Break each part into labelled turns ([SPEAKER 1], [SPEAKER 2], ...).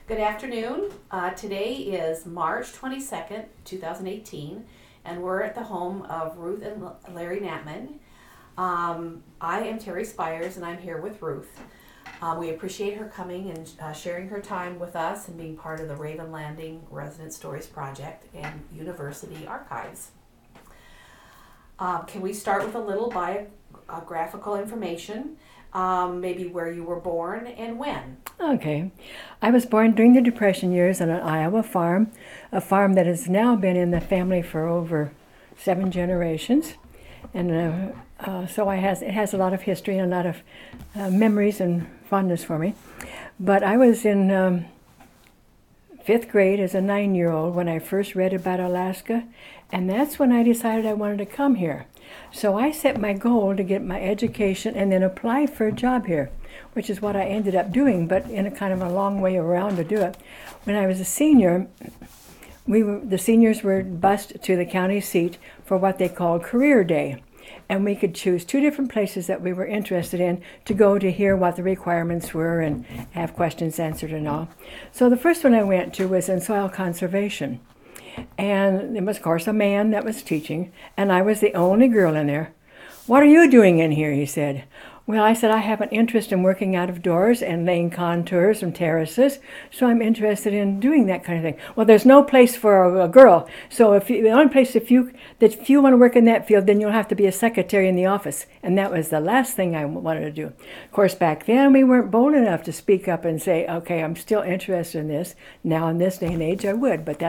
[SPEAKER 1] Good afternoon. Today is March 22nd, 2018, and we're at the home of Ruth and Larry Natman. I am Terry Spires, and I'm here with Ruth. We appreciate her coming and sharing her time with us and being part of the Raven Landing Resident Stories Project and University Archives. Can we start with a little biographical information? Maybe where you were born and when.
[SPEAKER 2] Okay. I was born during the Depression years on an Iowa farm, a farm that has now been in the family for over 7 generations. And so it has a lot of history and a lot of memories and fondness for me. But I was in 5th grade as a 9-year-old when I first read about Alaska, and that's when I decided I wanted to come here. So I set my goal to get my education and then apply for a job here, which is what I ended up doing, but in a kind of a long way around to do it. When I was a senior, the seniors were bused to the county seat for what they called Career Day. And we could choose 2 different places that we were interested in to go to hear what the requirements were and have questions answered and all. So the first one I went to was in soil conservation. And it was, of course, a man that was teaching, and I was the only girl in there. "What are you doing in here?" he said. Well, I said, I have an interest in working out of doors and laying contours and terraces, so I'm interested in doing that kind of thing. Well, there's no place for a girl, so the only place if you want to work in that field, then you'll have to be a secretary in the office. And that was the last thing I wanted to do. Of course, back then we weren't bold enough to speak up and say, okay, I'm still interested in this. Now in this day and age I would, but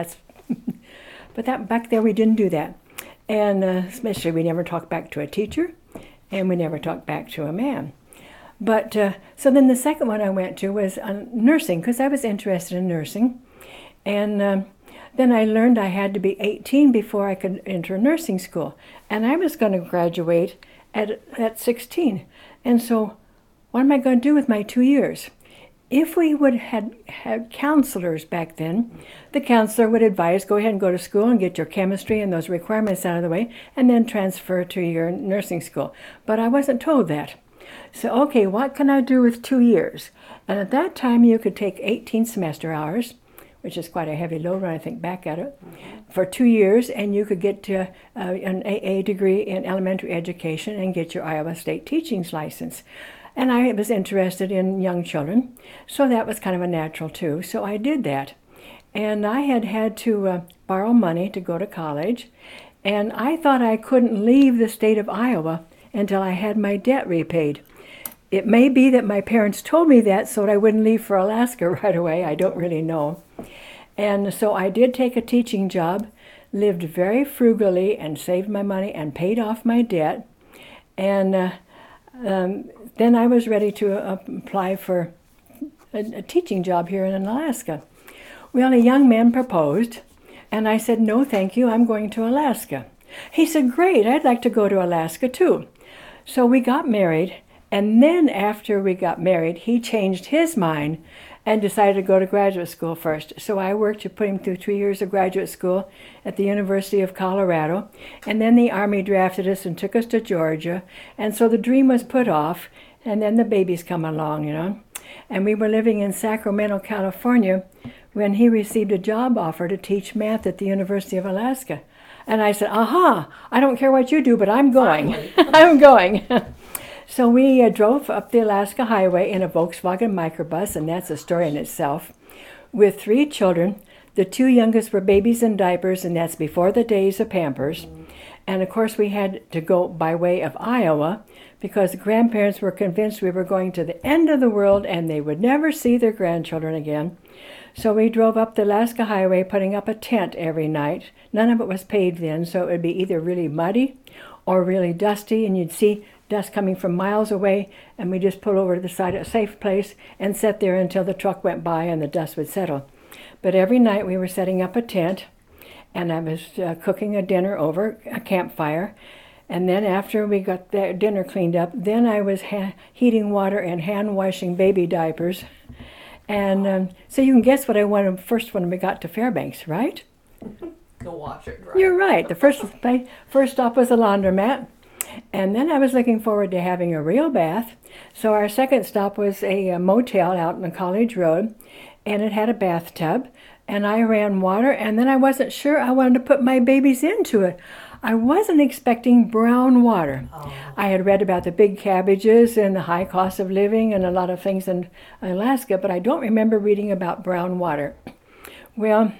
[SPEAKER 2] back there we didn't do that. And especially we never talked back to a teacher. And we never talked back to a man. But so then the second one I went to was nursing, because I was interested in nursing. And then I learned I had to be 18 before I could enter nursing school. And I was going to graduate at 16. And so what am I going to do with my 2 years? If we would have had counselors back then, the counselor would advise, go ahead and go to school and get your chemistry and those requirements out of the way, and then transfer to your nursing school. But I wasn't told that. So, okay, what can I do with 2 years? And at that time, you could take 18 semester hours, which is quite a heavy load when I think back at it, for 2 years, and you could get an AA degree in elementary education and get your Iowa State teaching's license. And I was interested in young children, so that was kind of a natural too. So I did that. And I had to borrow money to go to college. And I thought I couldn't leave the state of Iowa until I had my debt repaid. It may be that my parents told me that so that I wouldn't leave for Alaska right away. I don't really know. And so I did take a teaching job, lived very frugally and saved my money and paid off my debt. And then I was ready to apply for a teaching job here in Alaska. Well, a young man proposed, and I said, no, thank you, I'm going to Alaska. He said, great, I'd like to go to Alaska too. So we got married, and then after we got married, he changed his mind and decided to go to graduate school first. So I worked to put him through 3 years of graduate school at the University of Colorado, and then the Army drafted us and took us to Georgia, and so the dream was put off, and then the babies come along, And we were living in Sacramento, California, when he received a job offer to teach math at the University of Alaska. And I said, aha, I don't care what you do, but I'm going. I'm going. So we drove up the Alaska Highway in a Volkswagen microbus, and that's a story in itself, with 3 children. The 2 youngest were babies in diapers, and that's before the days of Pampers. And of course we had to go by way of Iowa because the grandparents were convinced we were going to the end of the world and they would never see their grandchildren again. So we drove up the Alaska Highway putting up a tent every night. None of it was paved then, so it would be either really muddy or really dusty, and you'd see dust coming from miles away, and we just pulled over to the side of a safe place and sat there until the truck went by and the dust would settle. But every night we were setting up a tent, and I was cooking a dinner over a campfire. And then after we got that dinner cleaned up, then I was heating water and hand washing baby diapers. And so you can guess what I wanted first when we got to Fairbanks, right?
[SPEAKER 1] Go wash it dry.
[SPEAKER 2] You're right. The first stop was a laundromat. And then I was looking forward to having a real bath. So our second stop was a motel out on College Road. and it had a bathtub, and I ran water, and then I wasn't sure I wanted to put my babies into it. I wasn't expecting brown water.
[SPEAKER 1] Oh.
[SPEAKER 2] I had read about the big cabbages and the high cost of living and a lot of things in Alaska, but I don't remember reading about brown water. Well,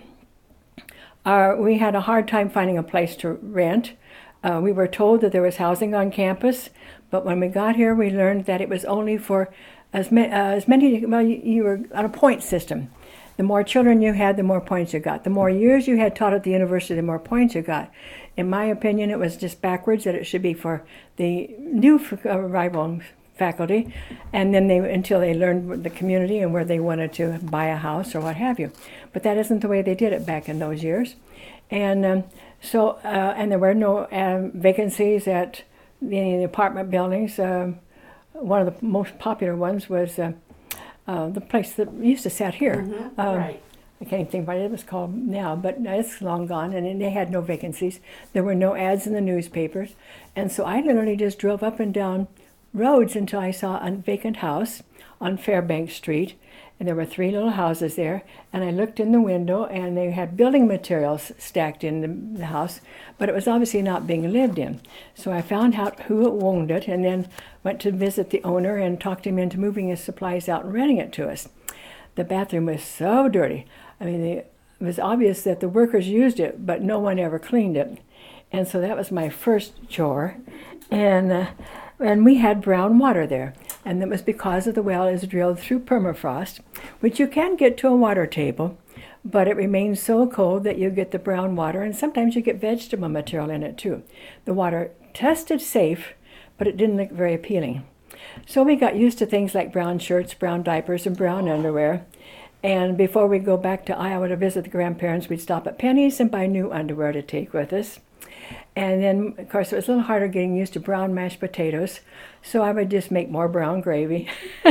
[SPEAKER 2] we had a hard time finding a place to rent. We were told that there was housing on campus, but when we got here, we learned that it was only for as many, well, you were on a point system. The more children you had, the more points you got. The more years you had taught at the university, the more points you got. In my opinion, it was just backwards, that it should be for the new arrival faculty, and then until they learned the community and where they wanted to buy a house or what have you. But that isn't the way they did it back in those years. And and there were no vacancies at any of the apartment buildings. One of the most popular ones was the place that used to sit here.
[SPEAKER 1] Mm-hmm. Right.
[SPEAKER 2] I can't even think what it was called now, but it's long gone, and they had no vacancies. There were no ads in the newspapers. And so I literally just drove up and down roads until I saw a vacant house on Fairbanks Street, and there were 3 little houses there, and I looked in the window, and they had building materials stacked in the house, but it was obviously not being lived in. So I found out who owned it, and then went to visit the owner and talked him into moving his supplies out and renting it to us. The bathroom was so dirty. I mean, it was obvious that the workers used it, but no one ever cleaned it. And so that was my first chore. And we had brown water there. And that was because of the well is drilled through permafrost, which you can get to a water table, but it remains so cold that you get the brown water, and sometimes you get vegetable material in it too. The water tested safe, but it didn't look very appealing. So we got used to things like brown shirts, brown diapers, and brown underwear. And before we go back to Iowa to visit the grandparents, we'd stop at Penny's and buy new underwear to take with us. And then, of course, it was a little harder getting used to brown mashed potatoes, so I would just make more brown gravy.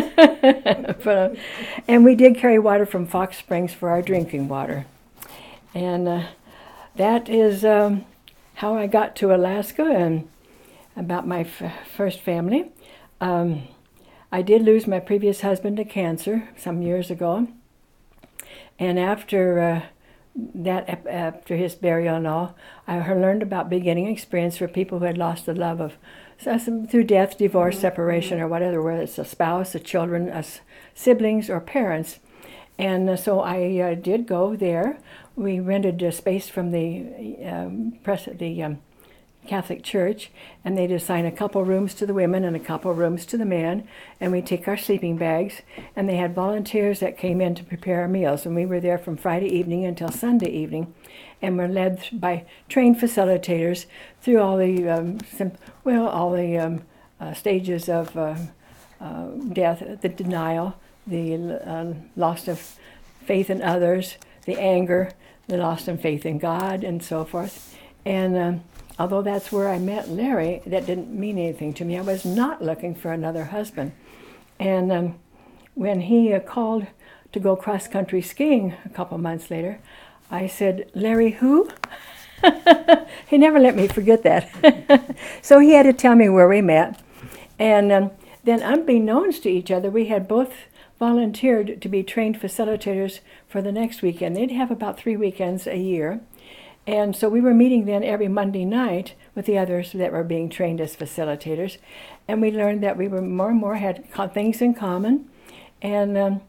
[SPEAKER 2] And we did carry water from Fox Springs for our drinking water. And that is how I got to Alaska and about my first family. I did lose my previous husband to cancer some years ago. And after after his burial and all, I learned about beginning experience for people who had lost the love of, through death, divorce, separation, or whatever, whether it's a spouse, a children, siblings, or parents. And so I did go there. We rented a space from the Catholic Church, and they'd assign a couple rooms to the women and a couple rooms to the men, and we'd take our sleeping bags, and they had volunteers that came in to prepare our meals, and we were there from Friday evening until Sunday evening, and were led by trained facilitators through all the stages of death, the denial, the loss of faith in others, the anger, the loss of faith in God, and so forth. And although that's where I met Larry, that didn't mean anything to me. I was not looking for another husband. And when he called to go cross-country skiing a couple months later, I said, "Larry who?" He never let me forget that. So he had to tell me where we met. And then unbeknownst to each other, we had both volunteered to be trained facilitators for the next weekend. They'd have about 3 weekends a year. And so we were meeting then every Monday night with the others that were being trained as facilitators. And we learned that we were more and more had things in common. And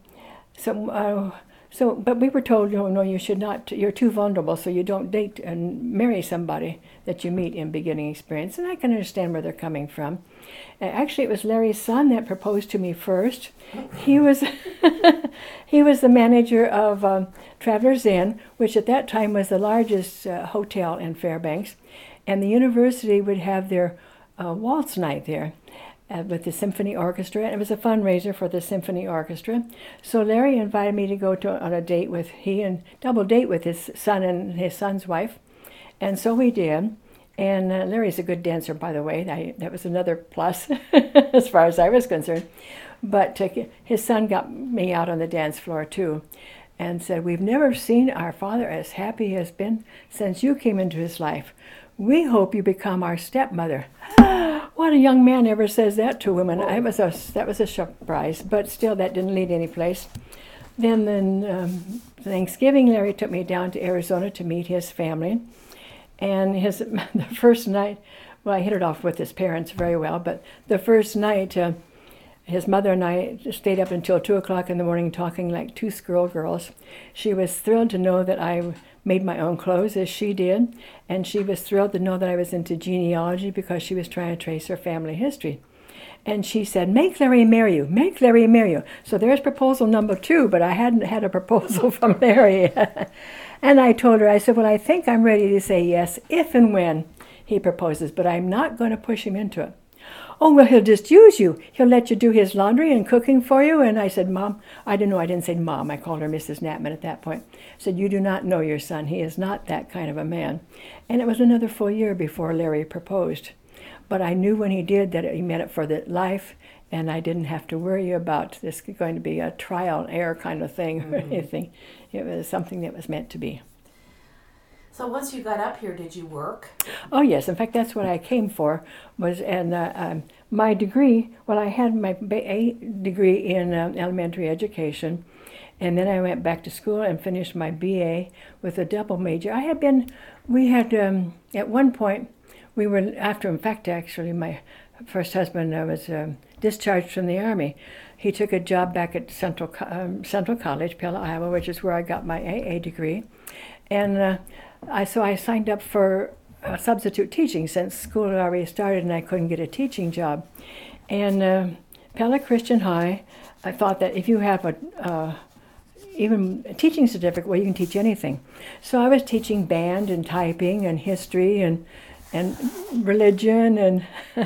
[SPEAKER 2] but we were told, no, you should not, you're too vulnerable, so you don't date and marry somebody that you meet in beginning experience. And I can understand where they're coming from. Actually, it was Larry's son that proposed to me first. He was he was the manager of Travelers Inn, which at that time was the largest hotel in Fairbanks. And the university would have their waltz night there with the symphony orchestra. And it was a fundraiser for the symphony orchestra. So Larry invited me to go on a date with, double date with his son and his son's wife. And so we did. And Larry's a good dancer, by the way. That was another plus as far as I was concerned. But his son got me out on the dance floor too and said, "We've never seen our father as happy he has been since you came into his life. We hope you become our stepmother." What a young man ever says that to a woman? That was a surprise, but still that didn't lead any place. Then Thanksgiving, Larry took me down to Arizona to meet his family. And the first night, well, I hit it off with his parents very well, but the first night, his mother and I stayed up until 2 o'clock in the morning talking like two schoolgirls. She was thrilled to know that I made my own clothes, as she did, and she was thrilled to know that I was into genealogy because she was trying to trace her family history. And she said, make Larry marry you, make Larry marry you. So there's proposal number 2, but I hadn't had a proposal from Larry. And I told her, I said, well, I think I'm ready to say yes if and when he proposes, but I'm not going to push him into it. Oh, well, he'll just use you. He'll let you do his laundry and cooking for you. And I said, Mom, I didn't say Mom. I called her Mrs. Knapman at that point. I said, you do not know your son. He is not that kind of a man. And it was another full year before Larry proposed. But I knew when he did that he meant it for the life, and I didn't have to worry about this going to be a trial and error kind of thing or anything. It was something that was meant to be.
[SPEAKER 1] So once you got up here, did you work?
[SPEAKER 2] Oh, yes. In fact, that's what I came for. My degree, well, I had my A degree in elementary education, and then I went back to school and finished my BA with a double major. At one point, actually, my first husband was discharged from the Army. He took a job back at Central College, Pella, Iowa, which is where I got my AA degree. And so I signed up for substitute teaching since school had already started and I couldn't get a teaching job. And Pella Christian High, I thought that if you have even a teaching certificate, well, you can teach anything. So I was teaching band and typing and history and religion and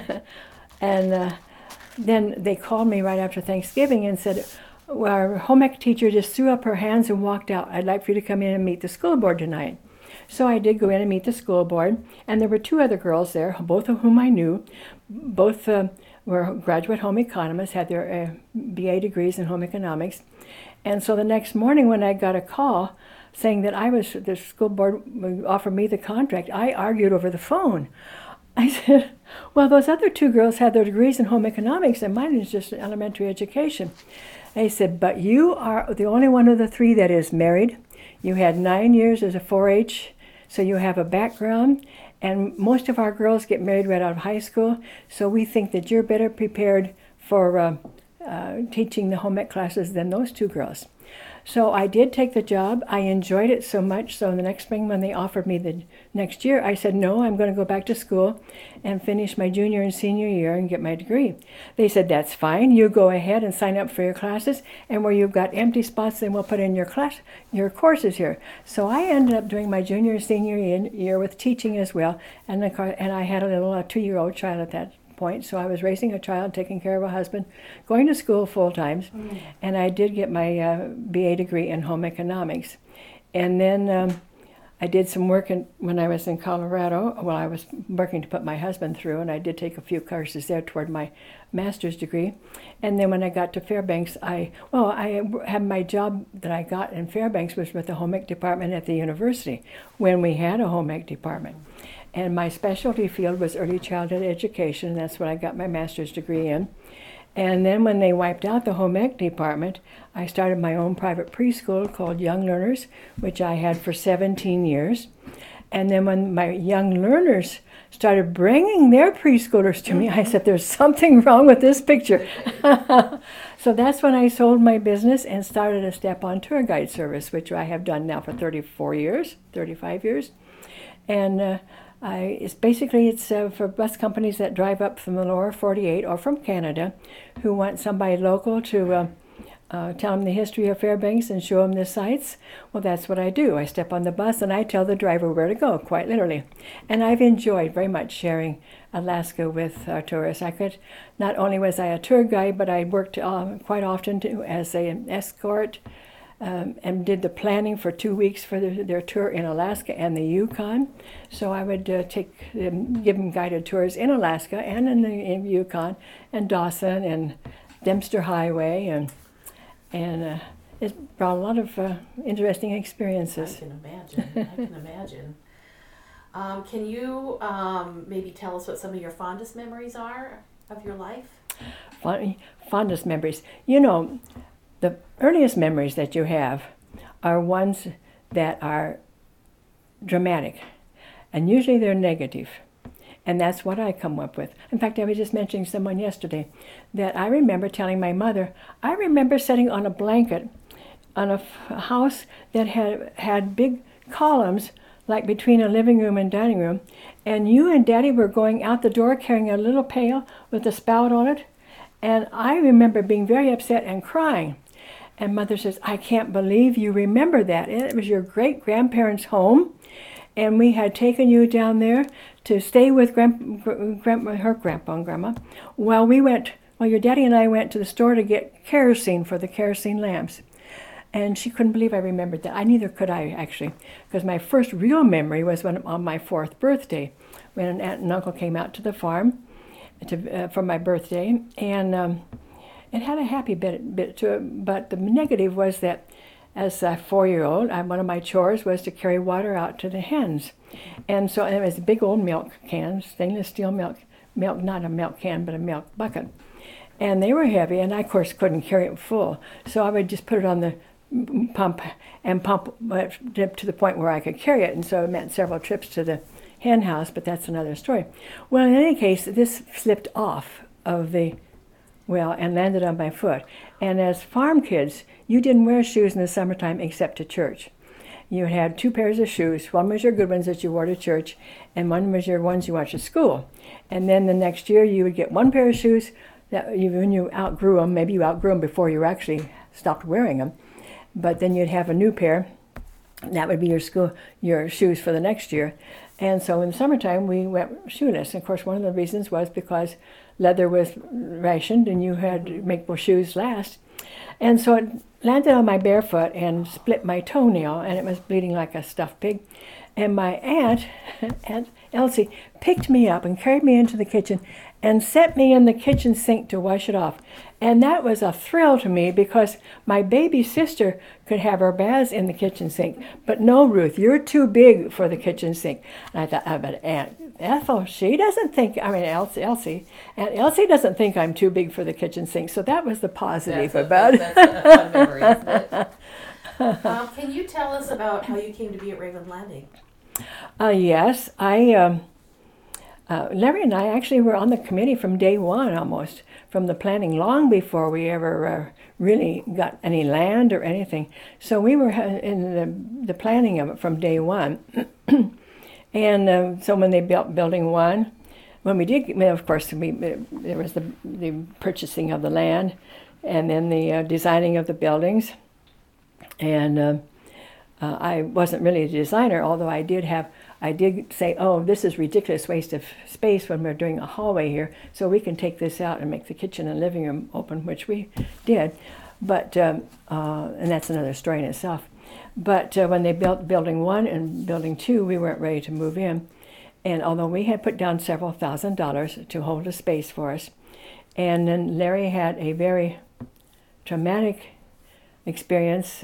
[SPEAKER 2] then they called me right after Thanksgiving and said, well, our home ec teacher just threw up her hands and walked out. I'd like for you to come in and meet the school board tonight. So I did go in and meet the school board, and there were 2 other girls there, both of whom I knew. Both were graduate home economists, had their BA degrees in home economics. And so the next morning when I got a call saying that the school board would offer me the contract, I argued over the phone. I said, well, those other 2 girls had their degrees in home economics, and mine is just elementary education. They said, but you are the only one of the 3 that is married. You had 9 years as a 4-H, so you have a background, and most of our girls get married right out of high school, so we think that you're better prepared for teaching the home ec classes than those 2 girls. So I did take the job. I enjoyed it so much, so the next spring when they offered me the next year, I said, no, I'm going to go back to school and finish my junior and senior year and get my degree. They said, that's fine. You go ahead and sign up for your classes, and where you've got empty spots, then we'll put in your courses here. So I ended up doing my junior and senior year with teaching as well, and I had a little 2-year-old child at that point, so I was raising a child, taking care of a husband, going to school full time, and I did get my BA degree in home economics. And then I did some work when I was in Colorado. Well, I was working to put my husband through, and I did take a few courses there toward my master's degree. And then when I got to Fairbanks, I had my job that I got in Fairbanks was with the home ec department at the university when we had a home ec department. And my specialty field was early childhood education, and that's what I got my master's degree in. And then when they wiped out the home ec department, I started my own private preschool called Young Learners, which I had for 17 years. And then when my Young Learners started bringing their preschoolers to me, I said, there's something wrong with this picture. So that's when I sold my business and started a step-on tour guide service, which I have done now for 35 years. And it's for bus companies that drive up from the lower 48 or from Canada who want somebody local to tell them the history of Fairbanks and show them the sights. Well, that's what I do. I step on the bus and I tell the driver where to go, quite literally. And I've enjoyed very much sharing Alaska with tourists. Not only was I a tour guide, but I worked quite often as an escort and did the planning for 2 weeks for their tour in Alaska and the Yukon. So I would give them guided tours in Alaska and in the Yukon and Dawson and Dempster Highway, and it brought a lot of interesting experiences.
[SPEAKER 1] I can imagine. Can you maybe tell us what some of your fondest memories are of your life?
[SPEAKER 2] Fondest memories. You know, the earliest memories that you have are ones that are dramatic, and usually they're negative. And that's what I come up with. In fact, I was just mentioning to someone yesterday that I remember telling my mother, I remember sitting on a blanket on a house that had big columns, like between a living room and dining room, and you and Daddy were going out the door carrying a little pail with a spout on it, and I remember being very upset and crying. And Mother says, I can't believe you remember that. It was your great-grandparents' home, and we had taken you down there to stay with her grandpa and grandma while your daddy and I went to the store to get kerosene for the kerosene lamps. And she couldn't believe I remembered that. Neither could I, actually, because my first real memory was on my 4th birthday, when an aunt and uncle came out to the farm for my birthday, and it had a happy bit to it. But the negative was that as a 4-year-old, one of my chores was to carry water out to the hens. And so it was a big old milk can, stainless steel milk, not a milk can, but a milk bucket. And they were heavy, and I, of course, couldn't carry it full. So I would just put it on the pump to the point where I could carry it. And so it meant several trips to the hen house, but that's another story. Well, in any case, this slipped off of the well and landed on my foot. And as farm kids, you didn't wear shoes in the summertime except to church. You had 2 pairs of shoes. One was your good ones that you wore to church, and one was your ones you wore to school. And then the next year you would get 1 pair of shoes that when you outgrew them, maybe you outgrew them before you actually stopped wearing them, but then you'd have a new pair. That would be your shoes for the next year. And so in the summertime we went shoeless. And of course, one of the reasons was because leather was rationed and you had to make more shoes last. And so it landed on my bare foot and split my toenail, and it was bleeding like a stuffed pig. And my Aunt Elsie, picked me up and carried me into the kitchen and set me in the kitchen sink to wash it off. And that was a thrill to me because my baby sister could have her baths in the kitchen sink. But no, Ruth, you're too big for the kitchen sink. And I thought, but Aunt Ethel, she doesn't think, Elsie, Aunt Elsie doesn't think I'm too big for the kitchen sink. So that was the positive about it.
[SPEAKER 1] That's a fun memory, isn't it? Can you tell us about how you came to be at Raven Landing?
[SPEAKER 2] Yes, Larry and I actually were on the committee from day one almost, from the planning long before we ever really got any land or anything. So we were in the planning of it from day one. And so when they built Building 1, when we did, well, of course, there was the purchasing of the land and then the designing of the buildings. And I wasn't really a designer, although I did say, oh, this is ridiculous waste of space when we're doing a hallway here, so we can take this out and make the kitchen and living room open, which we did. But, and that's another story in itself. But when they built Building 1 and Building 2, we weren't ready to move in. And although we had put down several $1,000s to hold a space for us, and then Larry had a very traumatic experience,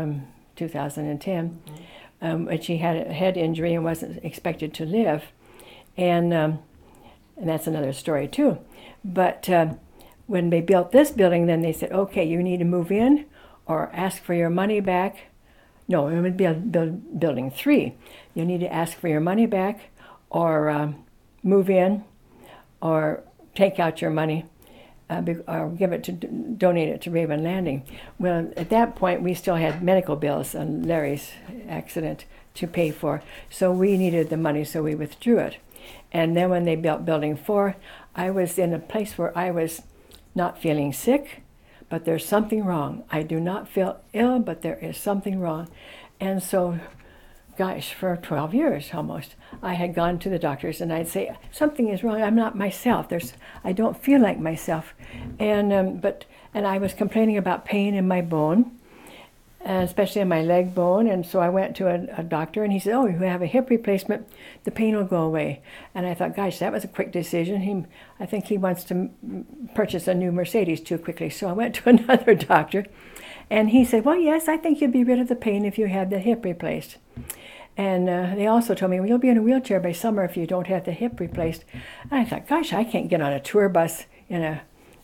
[SPEAKER 2] 2010, which he had a head injury and wasn't expected to live. And that's another story too. But when they built this building, then they said, okay, you need to move in or ask for your money back. No, it would be Building 3. You need to ask for your money back or move in or take out your money or donate it to Raven Landing. Well, at that point, we still had medical bills on Larry's accident to pay for, so we needed the money, so we withdrew it. And then when they built Building 4, I was in a place where I was not feeling sick, but there's something wrong. I do not feel ill, but there is something wrong. And so, gosh, for 12 years almost, I had gone to the doctors and I'd say, something is wrong, I'm not myself, I don't feel like myself. And I was complaining about pain in my bone, especially in my leg bone, and so I went to a doctor and he said, oh, you have a hip replacement, the pain will go away. And I thought, gosh, that was a quick decision. I think he wants to purchase a new Mercedes too quickly. So I went to another doctor and he said, well, yes, I think you'll be rid of the pain if you have the hip replaced. And they also told me, well, you'll be in a wheelchair by summer if you don't have the hip replaced. And I thought, gosh, I can't get on a tour bus in a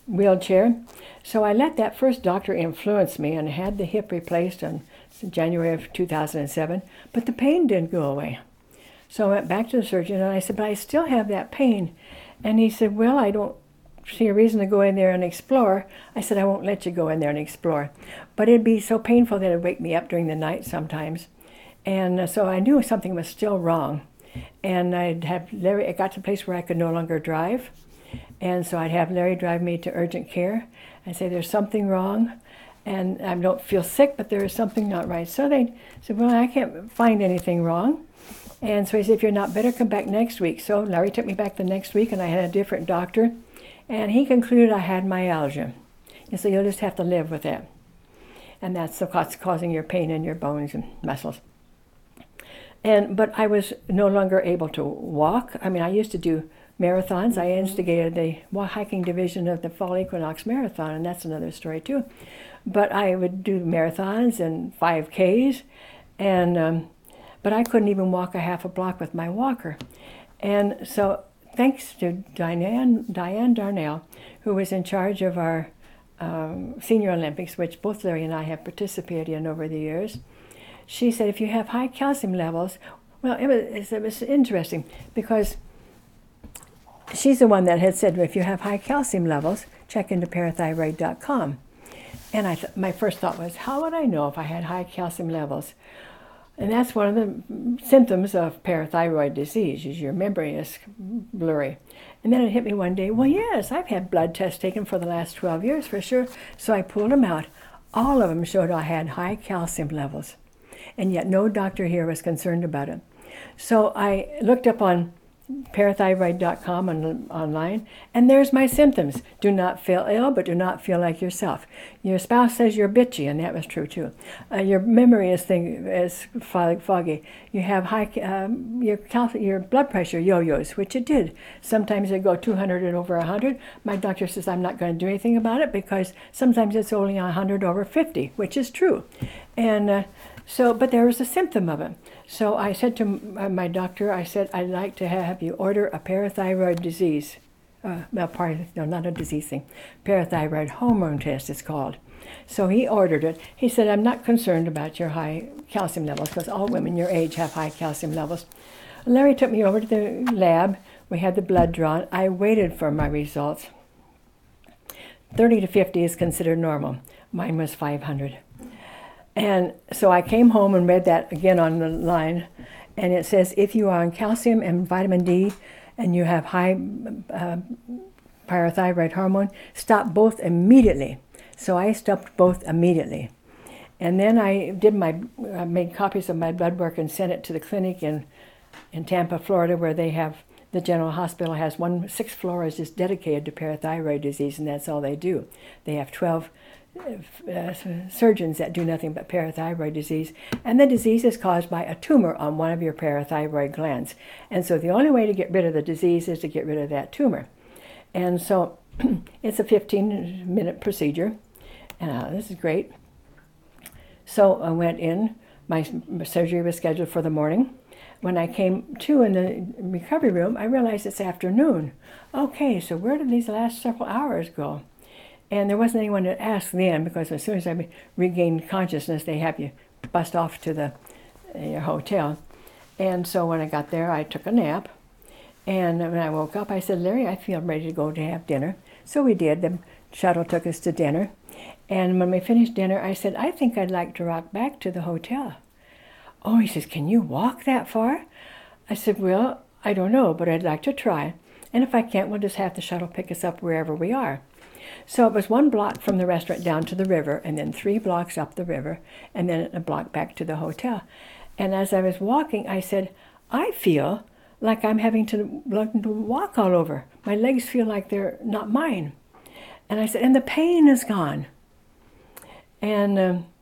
[SPEAKER 2] wheelchair. So I let that first doctor influence me and had the hip replaced in January of 2007, but the pain didn't go away. So I went back to the surgeon and I said, but I still have that pain. And he said, well, I don't see a reason to go in there and explore. I said, I won't let you go in there and explore. But it'd be so painful that it'd wake me up during the night sometimes. And so I knew something was still wrong. And I'd have Larry, it got to a place where I could no longer drive. And so I'd have Larry drive me to urgent care. I'd say, there's something wrong. And I don't feel sick, but there is something not right. So they said, well, I can't find anything wrong. And so he said, if you're not better, come back next week. So Larry took me back the next week, and I had a different doctor. And he concluded I had myalgia. And so you'll just have to live with it. And that's what's causing your pain in your bones and muscles. But I was no longer able to walk. I mean, I used to do marathons. I instigated the hiking division of the Fall Equinox Marathon, and that's another story too. But I would do marathons and 5Ks, but I couldn't even walk a half a block with my walker. And so thanks to Diane Darnell, who was in charge of our Senior Olympics, which both Larry and I have participated in over the years, she said, if you have high calcium levels, well, it was interesting because she's the one that had said, if you have high calcium levels, check into parathyroid.com. And my first thought was, how would I know if I had high calcium levels? And that's one of the symptoms of parathyroid disease, is your memory is blurry. And then it hit me one day, well, yes, I've had blood tests taken for the last 12 years for sure. So I pulled them out. All of them showed I had high calcium levels. And yet no doctor here was concerned about it. So I looked up on parathyroid.com online, and there's my symptoms. Do not feel ill, but do not feel like yourself. Your spouse says you're bitchy, and that was true too. Your memory is foggy. You have high, your blood pressure yo-yos, which it did. Sometimes it go 200 and over 100. My doctor says I'm not going to do anything about it because sometimes it's only 100 over 50, which is true. And but there was a symptom of it. So I said to my doctor, I said, I'd like to have you order a parathyroid disease. Not a disease thing. Parathyroid hormone test, it's called. So he ordered it. He said, I'm not concerned about your high calcium levels because all women your age have high calcium levels. Larry took me over to the lab. We had the blood drawn. I waited for my results. 30 to 50 is considered normal. Mine was 500. And so I came home and read that again on the line, and it says, if you are on calcium and vitamin D and you have high parathyroid hormone, stop both immediately. So I stopped both immediately. And then I made copies of my blood work and sent it to the clinic in Tampa, Florida, where they have, the General Hospital has 6 floors just dedicated to parathyroid disease, and that's all they do. They have 12 surgeons that do nothing but parathyroid disease, and the disease is caused by a tumor on one of your parathyroid glands. And so the only way to get rid of the disease is to get rid of that tumor. And so it's a 15-minute procedure. This is great. So I went in. My surgery was scheduled for the morning. When I came to in the recovery room, I realized it's afternoon. Okay, so where did these last several hours go? And there wasn't anyone to ask then, because as soon as I regained consciousness, they have you bust off to your hotel. And so when I got there, I took a nap. And when I woke up, I said, Larry, I feel ready to go to have dinner. So we did. The shuttle took us to dinner. And when we finished dinner, I said, I think I'd like to rock back to the hotel. Oh, he says, can you walk that far? I said, well, I don't know, but I'd like to try. And if I can't, we'll just have the shuttle pick us up wherever we are. So it was 1 block from the restaurant down to the river, and then 3 blocks up the river, and then a block back to the hotel. And as I was walking, I said, I feel like I'm having to walk all over. My legs feel like they're not mine. And I said, and the pain is gone. And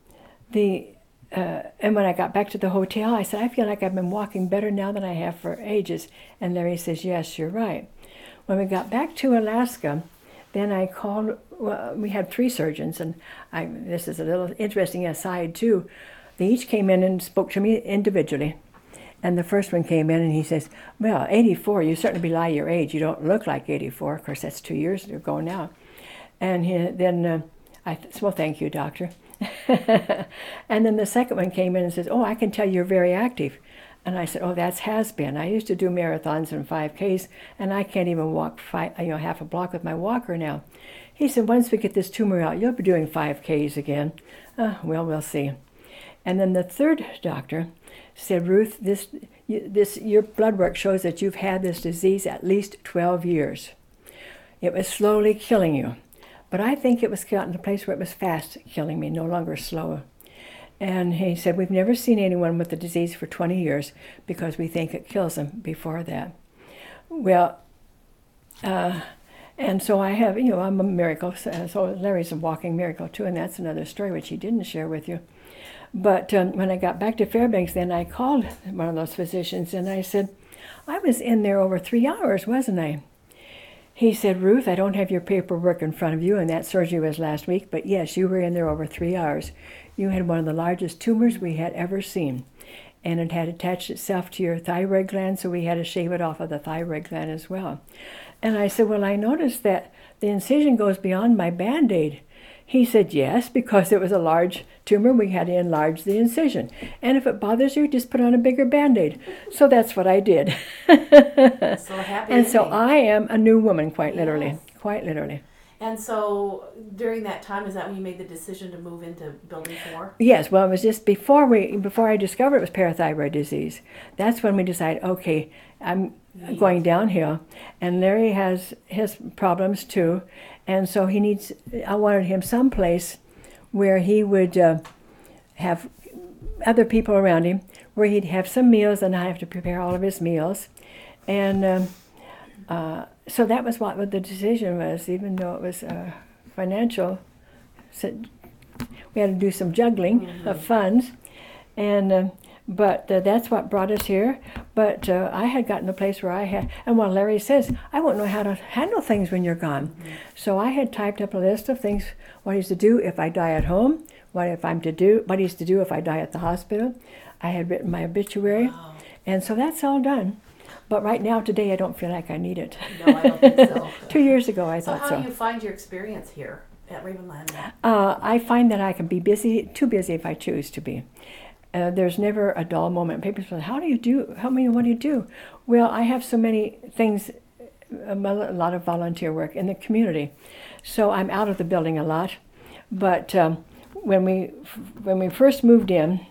[SPEAKER 2] and when I got back to the hotel, I said, I feel like I've been walking better now than I have for ages. And Larry says, yes, you're right. When we got back to Alaska, then I called, we had 3 surgeons, and this is a little interesting aside too. They each came in and spoke to me individually. And the first one came in and he says, well, 84, you certainly belie your age. You don't look like 84. Of course, that's 2 years ago now. And well, thank you, doctor. And then the second one came in and says, oh, I can tell you're very active. And I said, oh, has been. I used to do marathons and 5Ks, and I can't even walk half a block with my walker now. He said, once we get this tumor out, you'll be doing 5Ks again. Well, we'll see. And then the third doctor said, Ruth, your blood work shows that you've had this disease at least 12 years. It was slowly killing you. But I think it was gotten to a place where it was fast killing me, no longer slow. And he said, we've never seen anyone with the disease for 20 years because we think it kills them before that. Well, and so I have, I'm a miracle. So Larry's a walking miracle too, and that's another story which he didn't share with you. But when I got back to Fairbanks, then I called one of those physicians and I said, I was in there over 3 hours, wasn't I? He said, Ruth, I don't have your paperwork in front of you, and that surgery was last week, but yes, you were in there over 3 hours. You had one of the largest tumors we had ever seen, and it had attached itself to your thyroid gland, so we had to shave it off of the thyroid gland as well. And I said, well, I noticed that the incision goes beyond my Band-Aid. He said, yes, because it was a large tumor, we had to enlarge the incision. And if it bothers you, just put on a bigger Band-Aid. So that's what I did.
[SPEAKER 1] So happy.
[SPEAKER 2] And so I am a new woman, quite literally.
[SPEAKER 1] Yes.
[SPEAKER 2] Quite literally.
[SPEAKER 1] And so during that time, is that when you made the decision to move into Building 4?
[SPEAKER 2] Yes, well, it was just before I discovered it was parathyroid disease. That's when we decided, okay, I'm going downhill. And Larry has his problems too. And so I wanted him someplace where he would have other people around him, where he'd have some meals and not have to prepare all of his meals. And so that was what the decision was, even though it was financial. So we had to do some juggling of funds. And but that's what brought us here. But I had gotten a place where and what Larry says, I won't know how to handle things when you're gone. Mm-hmm. So I had typed up a list of things, what he's to do if I die at home, what he's to do if I die at the hospital. I had written my obituary. Wow. And so that's all done. But right now, today, I don't feel like I need it.
[SPEAKER 1] No, I don't think so.
[SPEAKER 2] 2 years ago, I thought so.
[SPEAKER 1] So how do you find your experience here at Raven Landing?
[SPEAKER 2] I find that I can be too busy if I choose to be. There's never a dull moment. People say, what do you do? Well, I have so many things, a lot of volunteer work in the community. So I'm out of the building a lot. But when we first moved in,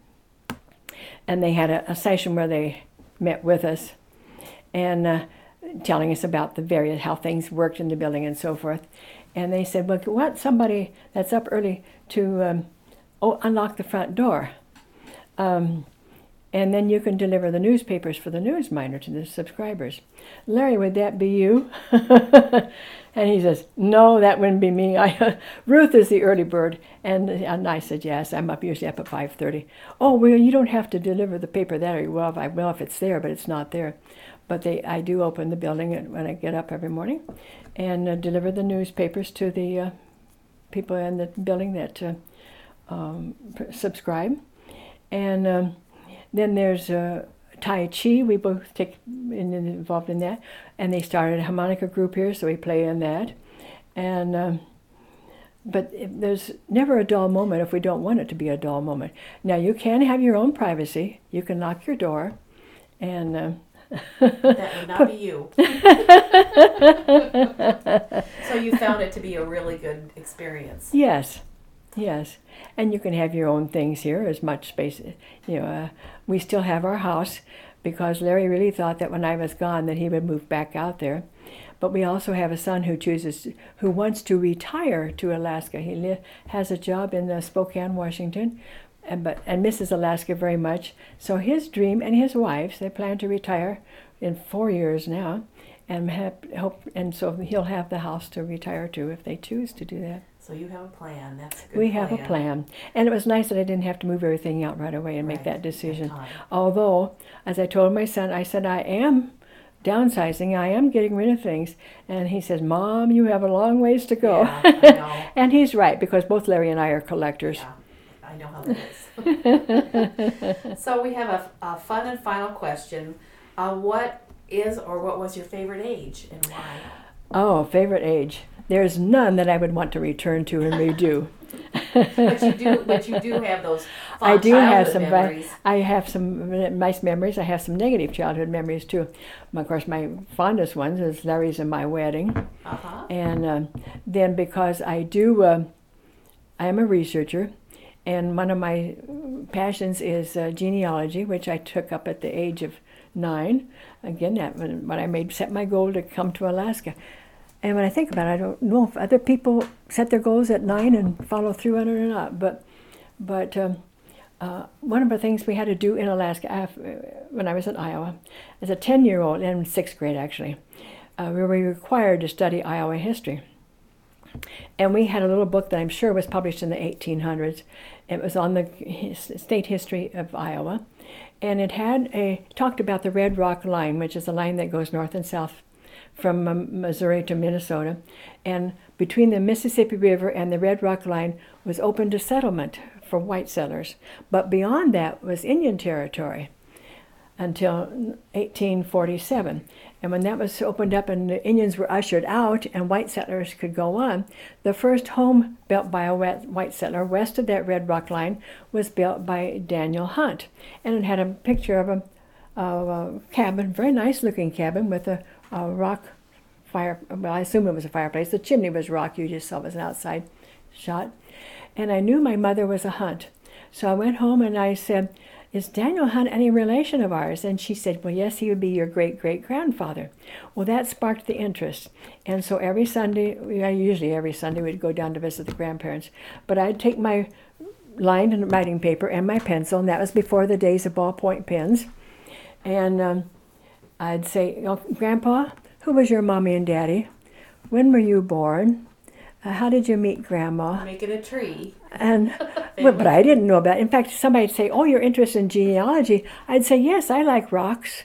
[SPEAKER 2] and they had a session where they met with us and telling us about how things worked in the building and so forth. And they said, well, we want somebody that's up early to unlock the front door. And then you can deliver the newspapers for the Newsminder to the subscribers. Larry, would that be you? And he says, no, that wouldn't be me. Ruth is the early bird. And I said, yes, I'm usually up at 5:30. Oh, well, you don't have to deliver the paper that early. Well, I will if it's there, but it's not there. But I do open the building when I get up every morning and deliver the newspapers to the people in the building that subscribe. And then there's Tai Chi. We both involved in that. And they started a harmonica group here, so we play in that. And but there's never a dull moment if we don't want it to be a dull moment. Now, you can have your own privacy. You can lock your door. And
[SPEAKER 1] that would not be you. So you found it to be a really good experience.
[SPEAKER 2] Yes. Yes, and you can have your own things here, as much space. We still have our house because Larry really thought that when I was gone that he would move back out there. But we also have a son who wants to retire to Alaska. He has a job in Spokane, Washington, and misses Alaska very much. So his dream, and his wife's, they plan to retire in 4 years now, and so he'll have the house to retire to if they choose to do that.
[SPEAKER 1] So you have a plan. That's a good plan.
[SPEAKER 2] We have a plan. And it was nice that I didn't have to move everything out right away and make that decision. Although, as I told my son, I said, I am downsizing. I am getting rid of things. And he says, Mom, you have a long ways to go.
[SPEAKER 1] Yeah, I know.
[SPEAKER 2] And he's right, because both Larry and I are collectors.
[SPEAKER 1] Yeah, I know how that is. So we have a fun and final question. What is or what was your favorite age and why?
[SPEAKER 2] Oh, favorite age. there's none that I would want to return to and redo.
[SPEAKER 1] But you do have those fun
[SPEAKER 2] I do have
[SPEAKER 1] childhood
[SPEAKER 2] some.
[SPEAKER 1] memories.
[SPEAKER 2] I have some nice memories. I have some negative childhood memories too. Of course, my fondest ones is Larry's and my wedding, and then because I am a researcher, and one of my passions is genealogy, which I took up at the age of 9. Again, that when I set my goal to come to Alaska. And when I think about it, I don't know if other people set their goals at 9 and follow through on it or not. But one of the things we had to do in Alaska when I was in Iowa, as a 10-year-old, in 6th grade actually, we were required to study Iowa history. And we had a little book that I'm sure was published in the 1800s. It was on the state history of Iowa. And it talked about the Red Rock Line, which is a line that goes north and south from Missouri to Minnesota, and between the Mississippi River and the Red Rock Line was open to settlement for white settlers. But beyond that was Indian territory until 1847. And when that was opened up and the Indians were ushered out and white settlers could go on, the first home built by a white settler west of that Red Rock Line was built by Daniel Hunt. And it had a picture of a cabin, very nice looking cabin with a rock fire. Well, I assume it was a fireplace. The chimney was rock. You just saw it was an outside shot. And I knew my mother was a Hunt. So I went home and I said, "Is Daniel Hunt any relation of ours?" And she said, "Well, yes, he would be your great-great-grandfather." Well, that sparked the interest. And so usually every Sunday, we'd go down to visit the grandparents. But I'd take my lined writing paper and my pencil, and that was before the days of ballpoint pens. And I'd say, "Oh, Grandpa, who was your mommy and daddy? When were you born? How did you meet Grandma?"
[SPEAKER 1] Making a tree.
[SPEAKER 2] And but I didn't know about it. In fact, somebody'd say, "Oh, you're interested in genealogy." I'd say, "Yes, I like rocks."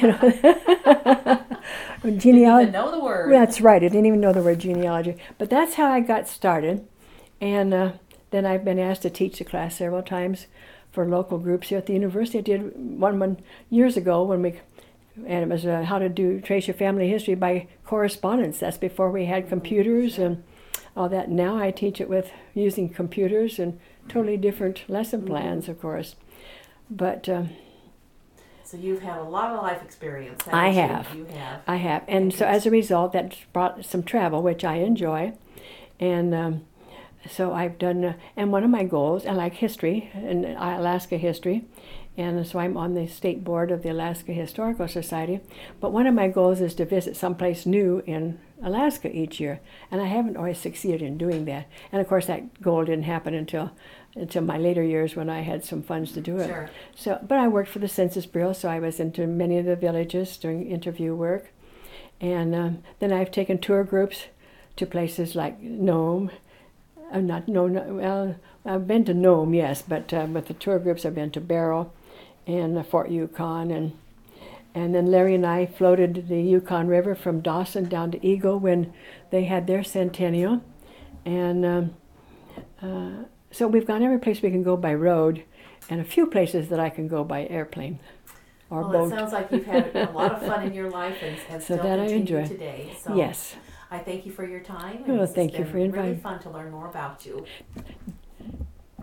[SPEAKER 2] Genealogy.
[SPEAKER 1] Didn't even know the word.
[SPEAKER 2] That's right. I didn't even know the word genealogy. But that's how I got started. And then I've been asked to teach the class several times for local groups here at the university. I did one years ago and it was how to trace your family history by correspondence. That's before we had computers and all that. Now I teach it with using computers and totally different lesson plans, of course. But
[SPEAKER 1] so you've had a lot of life experience.
[SPEAKER 2] I have.
[SPEAKER 1] You have.
[SPEAKER 2] I have. And so as a result, that brought some travel, which I enjoy. And so I've done, and one of my goals, I like history, and Alaska history, and so I'm on the state board of the Alaska Historical Society. But one of my goals is to visit someplace new in Alaska each year, and I haven't always succeeded in doing that. And of course, that goal didn't happen until my later years when I had some funds to do it.
[SPEAKER 1] Sure.
[SPEAKER 2] So, but I worked for the Census Bureau, so I was into many of the villages doing interview work, and then I've taken tour groups to places like Nome. Well, I've been to Nome, yes, but with the tour groups I've been to Barrow and Fort Yukon, and then Larry and I floated the Yukon River from Dawson down to Eagle when they had their centennial, and so we've gone every place we can go by road, and a few places that I can go by airplane or boat.
[SPEAKER 1] It sounds like you've had a lot of fun in your life and
[SPEAKER 2] So
[SPEAKER 1] still
[SPEAKER 2] that I
[SPEAKER 1] continue
[SPEAKER 2] enjoy.
[SPEAKER 1] today. So
[SPEAKER 2] Yes.
[SPEAKER 1] I thank you for your time.
[SPEAKER 2] Well,
[SPEAKER 1] It's
[SPEAKER 2] thank you
[SPEAKER 1] been
[SPEAKER 2] for inviting.
[SPEAKER 1] really fun to learn more about you.